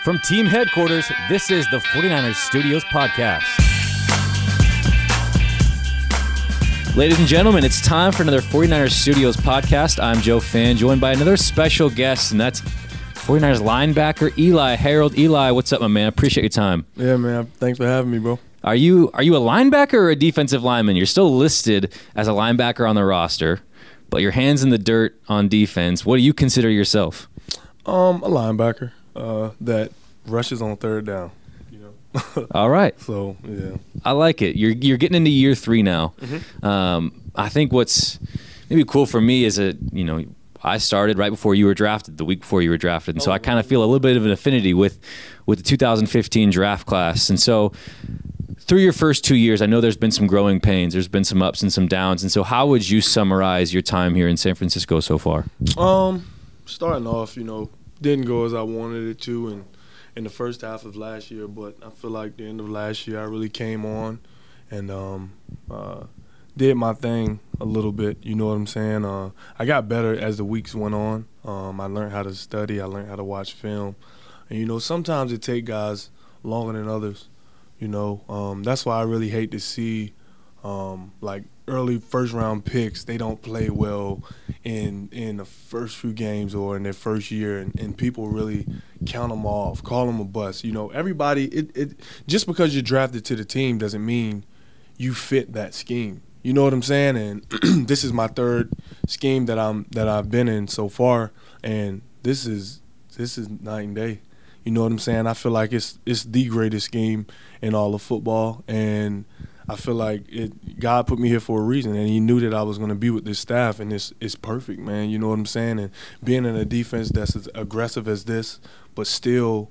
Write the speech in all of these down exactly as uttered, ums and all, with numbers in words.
From team headquarters, this is the forty-niners Studios podcast. Ladies and gentlemen, it's time for another forty-niners Studios podcast. I'm Joe Fan, joined by another special guest, and that's forty-niners linebacker Eli Harold. Eli, what's up, my man? Appreciate your time. Yeah, man. Thanks for having me, bro. Are you are you a linebacker or a defensive lineman? You're still listed as a linebacker on the roster, but your hands in the dirt on defense. What do you consider yourself? Um, a linebacker uh, that rushes on third down. You know. All right. So yeah, I like it. You're you're getting into year three now. Mm-hmm. Um, I think what's maybe cool for me is that you know I started right before you were drafted, the week before you were drafted, and so I kind of feel a little bit of an affinity with with the two thousand fifteen draft class, and so. Through your first two years, I know there's been some growing pains. There's been some ups and some downs. And so how would you summarize your time here in San Francisco so far? Um, starting off, you know, didn't go as I wanted it to in, in the first half of last year. But I feel like the end of last year I really came on and um, uh, did my thing a little bit. You know what I'm saying? Uh, I got better as the weeks went on. Um, I learned how to study. I learned how to watch film. And, you know, sometimes it takes guys longer than others. You know, um, that's why I really hate to see, um, like, early first-round picks, they don't play well in in the first few games or in their first year, and, and people really count them off, call them a bust. You know, everybody, it, it just because you're drafted to the team doesn't mean you fit that scheme. You know what I'm saying? And this is my third scheme that I'm that I've been in so far, and this is this is night and day. You know what I'm saying? I feel like it's it's the greatest scheme in all of football, and I feel like it. God put me here for a reason, and He knew that I was going to be with this staff, and it's it's perfect, man. You know what I'm saying? And being in a defense that's as aggressive as this, but still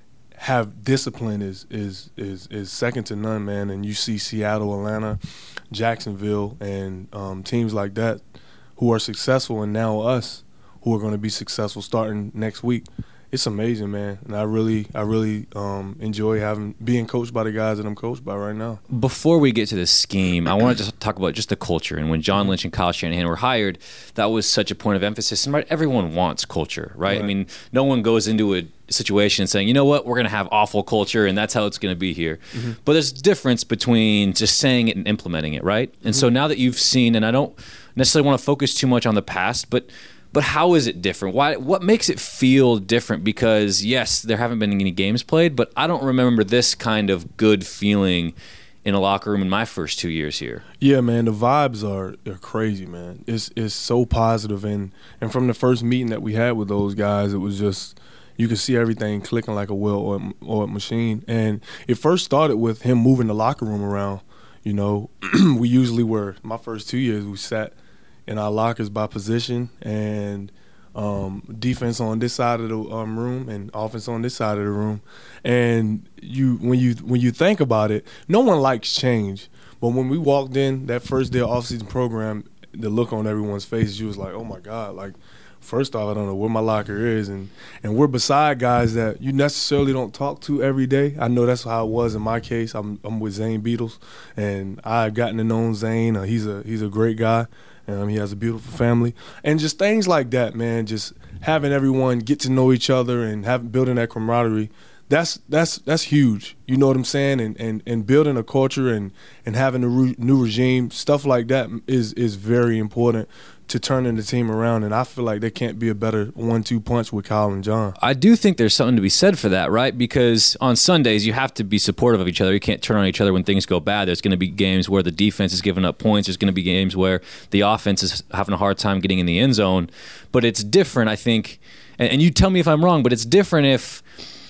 have discipline is is is is second to none, man. And you see Seattle, Atlanta, Jacksonville, and um, teams like that who are successful, and now us who are going to be successful starting next week. It's amazing, man, and I really, I really um, enjoy having being coached by the guys that I'm coached by right now. Before we get to the scheme, I want to just talk about just the culture. And when John Lynch and Kyle Shanahan were hired, that was such a point of emphasis. And right, everyone wants culture, right? right? I mean, no one goes into a situation saying, you know what, we're going to have awful culture, and that's how it's going to be here. Mm-hmm. But there's a difference between just saying it and implementing it, right? And mm-hmm. so now that you've seen, and I don't necessarily want to focus too much on the past, but But how is it different? Why? What makes it feel different? Because, yes, there haven't been any games played, but I don't remember this kind of good feeling in a locker room in my first two years here. Yeah, man, the vibes are are crazy, man. It's it's so positive, and, and from the first meeting that we had with those guys, it was just you could see everything clicking like a well-oiled machine. And it first started with him moving the locker room around. You know, we usually were, my first two years, we sat in our lockers by position, and um, defense on this side of the um, room and offense on this side of the room. And you, when you when you think about it, no one likes change. But when we walked in that first day of off-season program, the look on everyone's face, you was like, oh my God, like, first off, I don't know where my locker is, and and we're beside guys that you necessarily don't talk to every day. I know that's how it was in my case. I'm I'm with Zane Beatles, and I've gotten to know Zane. Uh, he's a he's a great guy. Um, he has a beautiful family, and just things like that, man. Just having everyone get to know each other and having building that camaraderie. That's that's that's huge. You know what I'm saying? And and, and building a culture and, and having a re- new regime, stuff like that is is very important to turning the team around. And I feel like there can't be a better one two punch with Kyle and John. I do think there's something to be said for that, right? Because on Sundays you have to be supportive of each other. You can't turn on each other when things go bad. There's going to be games where the defense is giving up points. There's going to be games where the offense is having a hard time getting in the end zone. But it's different, I think. And, and you tell me if I'm wrong, but it's different if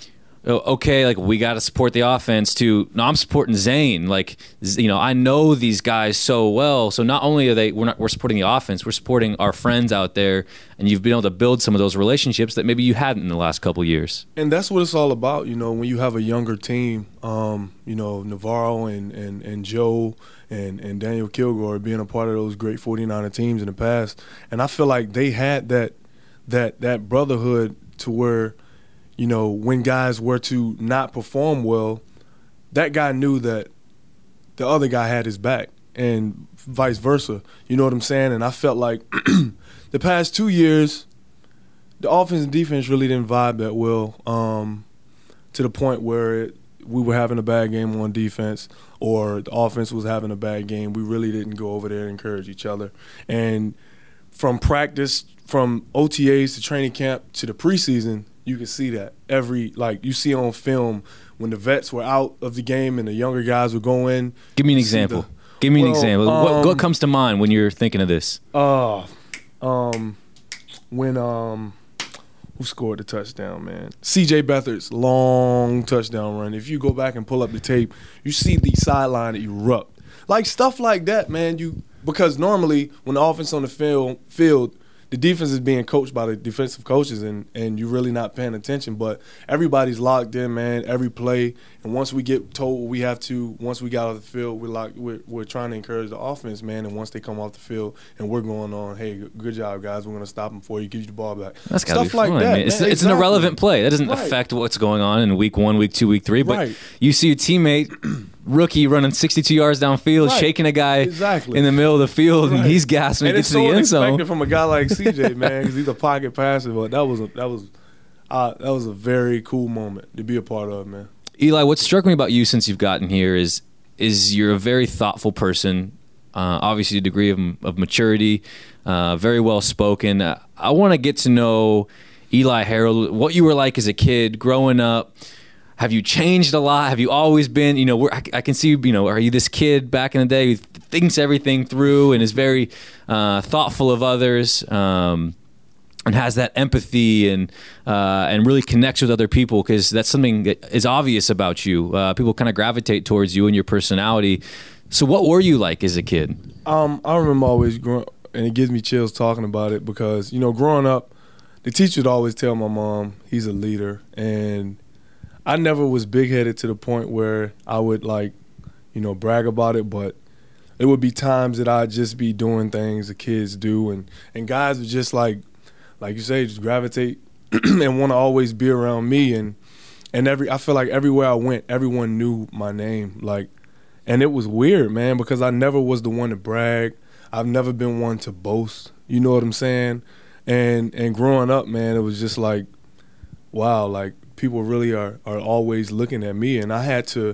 okay, like we got to support the offense to, no, I'm supporting Zane. Like, you know, I know these guys so well. So not only are they, we're not, we're supporting the offense, we're supporting our friends out there, and you've been able to build some of those relationships that maybe you hadn't in the last couple of years. And that's what it's all about, you know, when you have a younger team, um, you know, Navarro and, and, and Joe and, and Daniel Kilgore being a part of those great forty-niner teams in the past. And I feel like they had that that that brotherhood to where, you know, when guys were to not perform well, that guy knew that the other guy had his back, and vice versa. You know what I'm saying? And I felt like the past two years, the offense and defense really didn't vibe that well. Um, to the point where it, we were having a bad game on defense or the offense was having a bad game, we really didn't go over there and encourage each other. And from practice, from O T As to training camp to the preseason, you can see that every, like you see on film when the vets were out of the game and the younger guys would go in. Give me an example. The, Give me well, an example. Um, what, what comes to mind when you're thinking of this? Uh, um, when um, who scored the touchdown, man? C J Beathard's long touchdown run. If you go back and pull up the tape, you see the sideline erupt. Like stuff like that, man. You because normally when the offense on the field field. The defense is being coached by the defensive coaches, and, and you're really not paying attention. But everybody's locked in, man, every play. And once we get told we have to, once we got off the field, we're, like, we're, we're trying to encourage the offense, man. And once they come off the field and we're going on, hey, good job, guys. We're going to stop them for you, give you the ball back. That's got to be fun, like that, man. It's, man. It's exactly. an irrelevant play. That doesn't right. affect what's going on in week one, week two, week three. But right. you see a teammate – rookie running sixty-two yards downfield, right. shaking a guy exactly. in the middle of the field, right. and he's gasping to get to the end zone. And it's so unexpected from a guy like C J, man, because he's a pocket passer. But that was a, that was uh, that was a very cool moment to be a part of, man. Eli, what struck me about you since you've gotten here is is you're a very thoughtful person. Uh, obviously, a degree of, of maturity, uh, very well spoken. Uh, I want to get to know Eli Harold, what you were like as a kid growing up. Have you changed a lot? Have you always been, you know, we're, I, I can see, you know, are you this kid back in the day who thinks everything through and is very uh, thoughtful of others um, and has that empathy and uh, and really connects with other people? Because that's something that is obvious about you. Uh, people kind of gravitate towards you and your personality. So what were you like as a kid? Um, I remember always growing, and it gives me chills talking about it because, you know, growing up, the teacher would always tell my mom he's a leader, and I never was big-headed to the point where I would, like, you know, brag about it, but it would be times that I'd just be doing things the kids do, and, and guys would just, like, like you say, just gravitate and want to always be around me. And and every I feel like everywhere I went, everyone knew my name. Like, and it was weird, man, because I never was the one to brag. I've never been one to boast. You know what I'm saying? And and growing up, man, it was just like, wow, like, people really are, are always looking at me, and I had to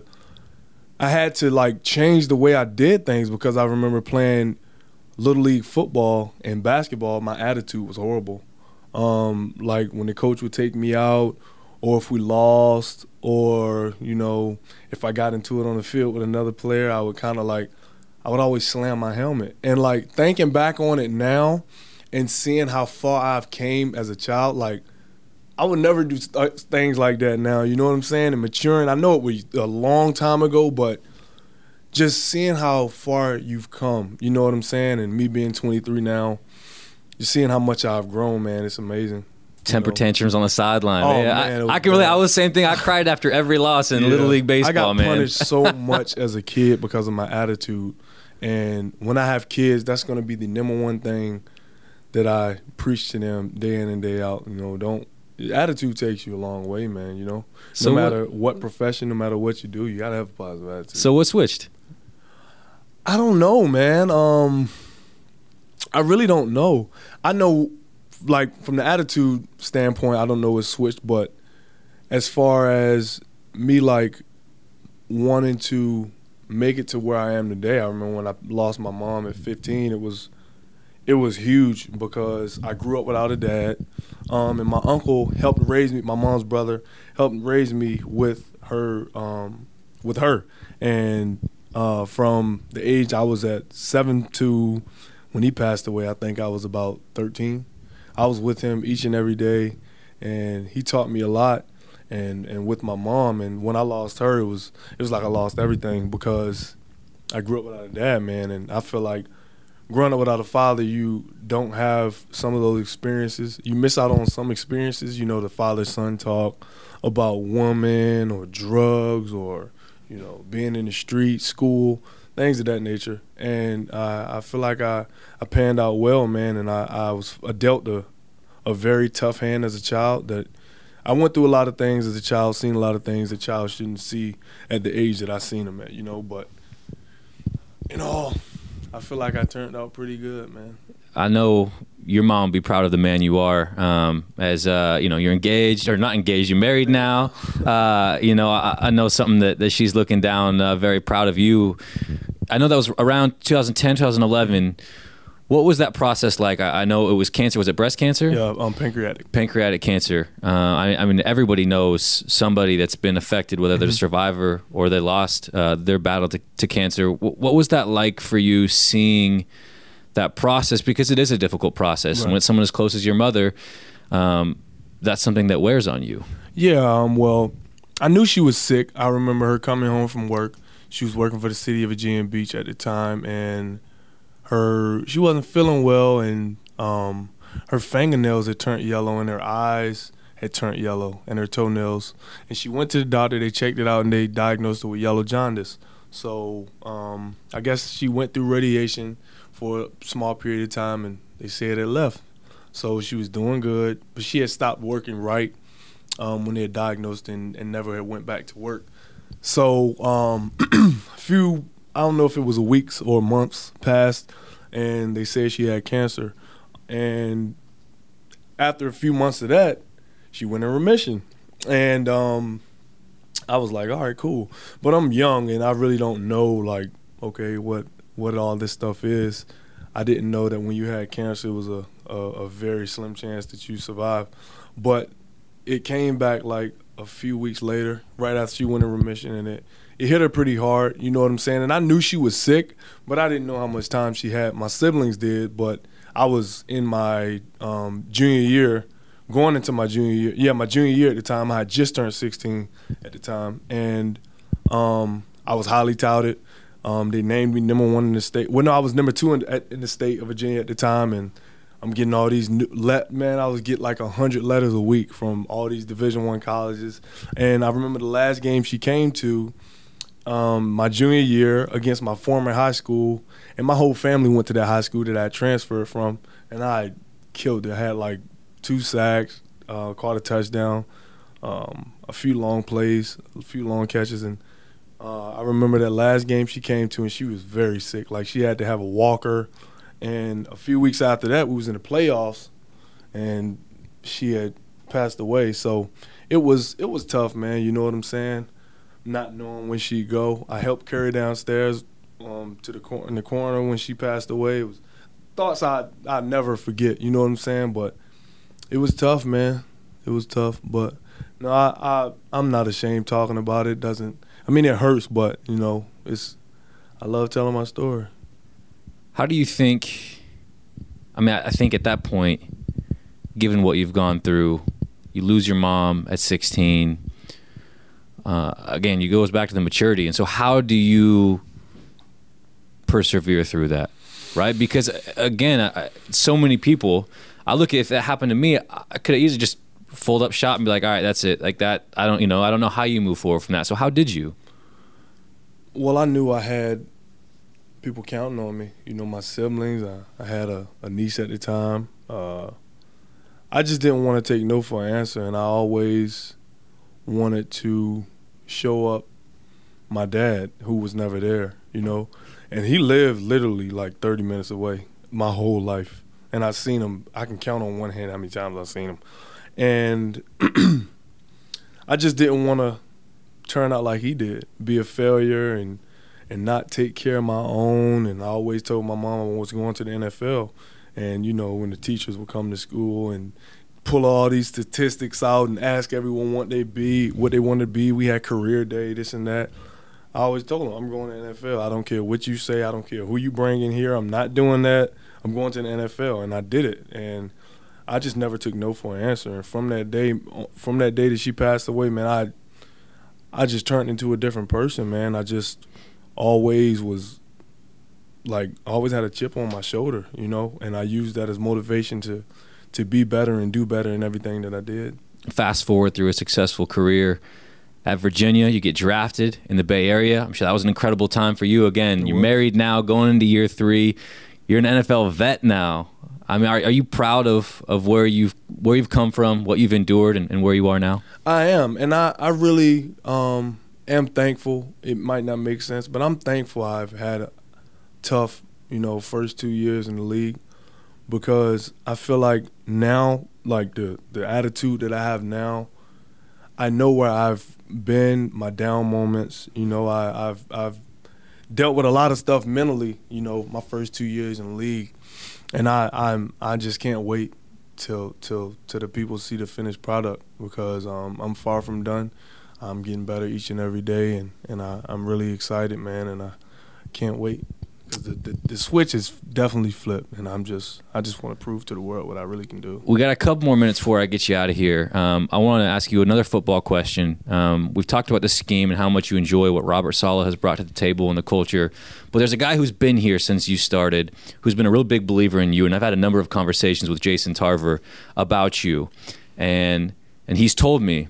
I had to like change the way I did things because I remember playing Little League football and basketball. My attitude was horrible. Um, like when the coach would take me out, or if we lost, or, you know, if I got into it on the field with another player, I would kind of like I would always slam my helmet. And like thinking back on it now and seeing how far I've came as a child, like, I would never do th- things like that now, you know what I'm saying? And maturing, I know it was a long time ago, but just seeing how far you've come, you know what I'm saying? And me being twenty-three now, just seeing how much I've grown, man, it's amazing. Temper you know? tantrums on the sideline. Oh, man, man I, I can really. I was the same thing. I cried after every loss in yeah. Little League baseball, I got man. punished so much as a kid because of my attitude. And when I have kids, that's going to be the number one thing that I preach to them day in and day out. You know, don't. Attitude takes you a long way, man, you know. So no matter what, what profession, no matter what you do, you got to have a positive attitude. So what switched? I don't know, man. Um, I really don't know. I know, like, from the attitude standpoint, I don't know what switched, but as far as me, like, wanting to make it to where I am today, I remember when I lost my mom at fifteen, it was it was huge because I grew up without a dad. Um, and my uncle helped raise me. My mom's brother helped raise me with her, um, with her. And uh, from the age I was at seven to when he passed away, I think I was about thirteen. I was with him each and every day, and he taught me a lot. And and with my mom, and when I lost her, it was it was like I lost everything because I grew up without a dad, man. And I feel like growing up without a father, you don't have some of those experiences. You miss out on some experiences, you know, the father-son talk about women or drugs or, you know, being in the street, school, things of that nature. And uh, I feel like I, I panned out well, man, and I, I was I dealt a, a very tough hand as a child. That I went through a lot of things as a child, seen a lot of things a child shouldn't see at the age that I seen them at, you know, but, you know, I feel like I turned out pretty good, man. I know your mom will be proud of the man you are. Um, as uh, you know, you're engaged or not engaged. You're married now. Uh, you know, I, I know something that, that she's looking down. Uh, very proud of you. I know that was around twenty ten, twenty eleven. What was that process like? I, I know it was cancer. Was it breast cancer? Yeah, um, pancreatic. Pancreatic cancer. Uh, I, I mean, everybody knows somebody that's been affected, whether they're a Mm-hmm. survivor or they lost uh, their battle to, to cancer. W- what was that like for you, seeing that process? Because it is a difficult process. Right. And when someone as close as your mother, um, that's something that wears on you. Yeah, um, well, I knew she was sick. I remember her coming home from work. She was working for the city of Virginia Beach at the time, and her she wasn't feeling well, and um, her fingernails had turned yellow, and her eyes had turned yellow, and her toenails. And she went to the doctor. They checked it out, and they diagnosed her with yellow jaundice. So um, I guess she went through radiation for a small period of time, and they said it left. So she was doing good, but she had stopped working right um, when they had diagnosed and, and never had went back to work. So um, a few, I don't know if it was a weeks or months passed, and they said she had cancer. And after a few months of that, she went in remission. And um, I was like, all right, cool. But I'm young, and I really don't know, like, okay, what what all this stuff is. I didn't know that when you had cancer, it was a, a, a very slim chance that you survive. But it came back like a few weeks later, right after she went in remission, and it, it hit her pretty hard, you know what I'm saying? And I knew she was sick, but I didn't know how much time she had. My siblings did, but I was in my um, junior year, going into my junior year. Yeah, my junior year at the time. I had just turned sixteen at the time, and um, I was highly touted. Um, they named me number one in the state. Well, no, I was number two in, at, in the state of Virginia at the time, and I'm getting all these new, let, man, I was getting like one hundred letters a week from all these Division I colleges. And I remember the last game she came to, um, my junior year against my former high school, and my whole family went to that high school that I transferred from, and I killed it. I had like two sacks, uh, caught a touchdown, um, a few long plays, a few long catches, and uh, I remember that last game she came to, and she was very sick. Like, she had to have a walker. And a few weeks after that, we was in the playoffs, and she had passed away. So it was it was tough, man. You know what I'm saying? Not knowing when she'd go. I helped carry downstairs um, to the cor- in the corner when she passed away. It was thoughts I I never forget. You know what I'm saying? But it was tough, man. It was tough. But no, I, I I'm not ashamed talking about it. Doesn't I mean, it hurts, but you know, it's I love telling my story. How do you think, I mean, I think at that point, given what you've gone through, you lose your mom at sixteen. Uh, again, you goes back to the maturity. And so how do you persevere through that, right? Because, again, I, so many people, I look at if that happened to me, I could have easily just fold up shop and be like, all right, that's it. Like that, I don't, you know, I don't know how you move forward from that. So how did you? Well, I knew I had people counting on me. You know, my siblings. I, I had a, a niece at the time. Uh, I just didn't want to take no for an answer, and I always wanted to show up my dad, who was never there, you know. And he lived literally like thirty minutes away my whole life. And I've seen him. I can count on one hand how many times I've seen him. And I just didn't want to turn out like he did, be a failure and and not take care of my own. And I always told my mom I was going to the N F L. And, you know, when the teachers would come to school and pull all these statistics out and ask everyone what they be, what they wanted to be, we had career day, this and that. I always told them, I'm going to the N F L. I don't care what you say. I don't care who you bring in here. I'm not doing that. I'm going to the N F L. And I did it. And I just never took no for an answer. And from that day, from that day that she passed away, man, I I just turned into a different person, man. I just always was, like, always had a chip on my shoulder, you know, and I used that as motivation to to be better and do better in everything that I did. Fast forward through a successful career at Virginia, you get drafted in the Bay Area. I'm sure that was an incredible time for you. Again, you're married now, going into year three. You're an N F L vet now. I mean, are, are you proud of, of where you've where you've come from, what you've endured, and, and where you are now? I am, and I, I really um, am thankful. It might not make sense, but I'm thankful I've had a tough, you know, first two years in the league. because I feel like now, like the, the attitude that I have now, I know where I've been, my down moments. You know, I, I've I've dealt with a lot of stuff mentally, you know, my first two years in the league. And I I'm I just can't wait till till till the people see the finished product, because um, I'm far from done. I'm getting better each and every day, and, and I, I'm really excited, man, and I can't wait. The, the, the switch is definitely flipped, and I'm just I just want to prove to the world what I really can do. We got a couple more minutes before I get you out of here. Um, I want to ask you another football question. Um, we've talked about the scheme and how much you enjoy what Robert Saleh has brought to the table and the culture, but there's a guy who's been here since you started, who's been a real big believer in you, and I've had a number of conversations with Jason Tarver about you, and and he's told me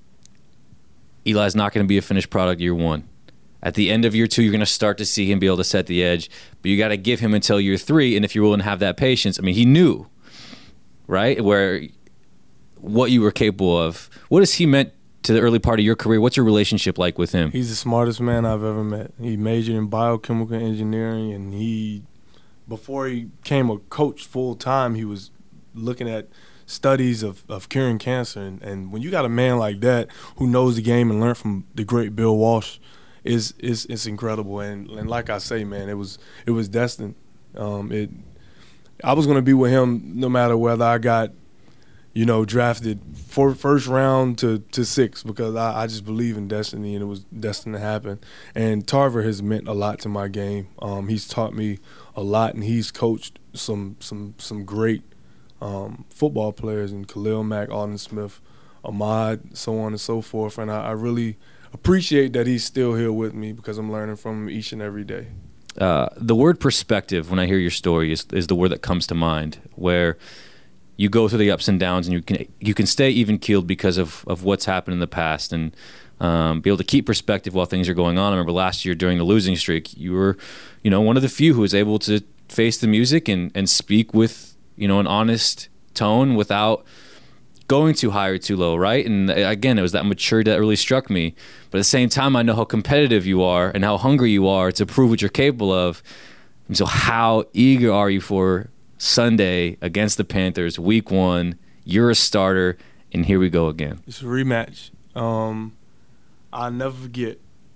Eli's not going to be a finished product year one. At the end of year two, you're going to start to see him be able to set the edge, but you got to give him until year three. And if you're willing to have that patience, I mean, he knew, right, where what you were capable of. What has he meant to the early part of your career? What's your relationship like with him? He's the smartest man I've ever met. He majored in biochemical engineering, and he, before he became a coach full time, he was looking at studies of, of curing cancer. And, and when you got a man like that who knows the game and learned from the great Bill Walsh, Is is it's incredible, and and like I say, man, it was it was destined. Um, it I was gonna be with him no matter whether I got, you know, drafted for first round to, to six, because I, I just believe in destiny, and it was destined to happen. And Tarver has meant a lot to my game. Um, he's taught me a lot, and he's coached some some some great um, football players, and Khalil Mack, Alden Smith, Ahmad, so on and so forth. And I, I really appreciate that he's still here with me, because I'm learning from him each and every day. Uh, the word perspective, when I hear your story, is, is the word that comes to mind, where you go through the ups and downs, and you can you can stay even keeled because of, of what's happened in the past, and um, be able to keep perspective while things are going on. I remember last year during the losing streak, you were, you know, one of the few who was able to face the music and, and speak with, you know, an honest tone without going too high or too low, right? And again, it was that maturity that really struck me. But at the same time, I know how competitive you are and how hungry you are to prove what you're capable of. And so how eager are you for Sunday against the Panthers, week one? You're a starter, and here we go again. It's a rematch. Um, I'll never forget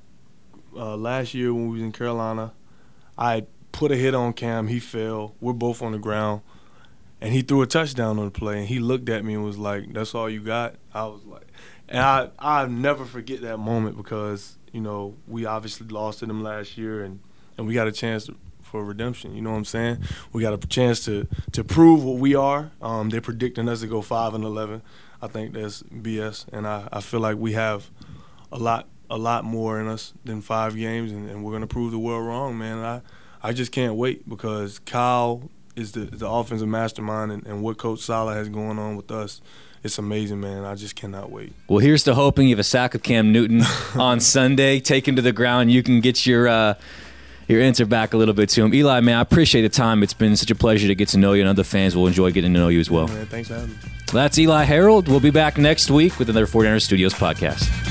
uh, last year when we was in Carolina, I put a hit on Cam. He fell. We're both on the ground. And he threw a touchdown on the play, and he looked at me and was like, "That's all you got?" I was like, and I I'll never forget that moment, because, you know, we obviously lost to them last year, and, and we got a chance to, for redemption. You know what I'm saying? We got a chance to to prove what we are. Um, they're predicting us to go five and eleven. I think that's B S, and I, I feel like we have a lot a lot more in us than five games, and, and we're gonna prove the world wrong, man. I I just can't wait, because Kyle is the the offensive mastermind, and, and what Coach Saleh has going on with us. It's amazing, man. I just cannot wait. Well, here's to hoping you have a sack of Cam Newton on Sunday. Take him to the ground. You can get your uh, your answer back a little bit to him. Eli, man, I appreciate the time. It's been such a pleasure to get to know you, and other fans will enjoy getting to know you as well. Yeah, man, thanks for having me. That's Eli Harold. We'll be back next week with another forty-niners Studios podcast.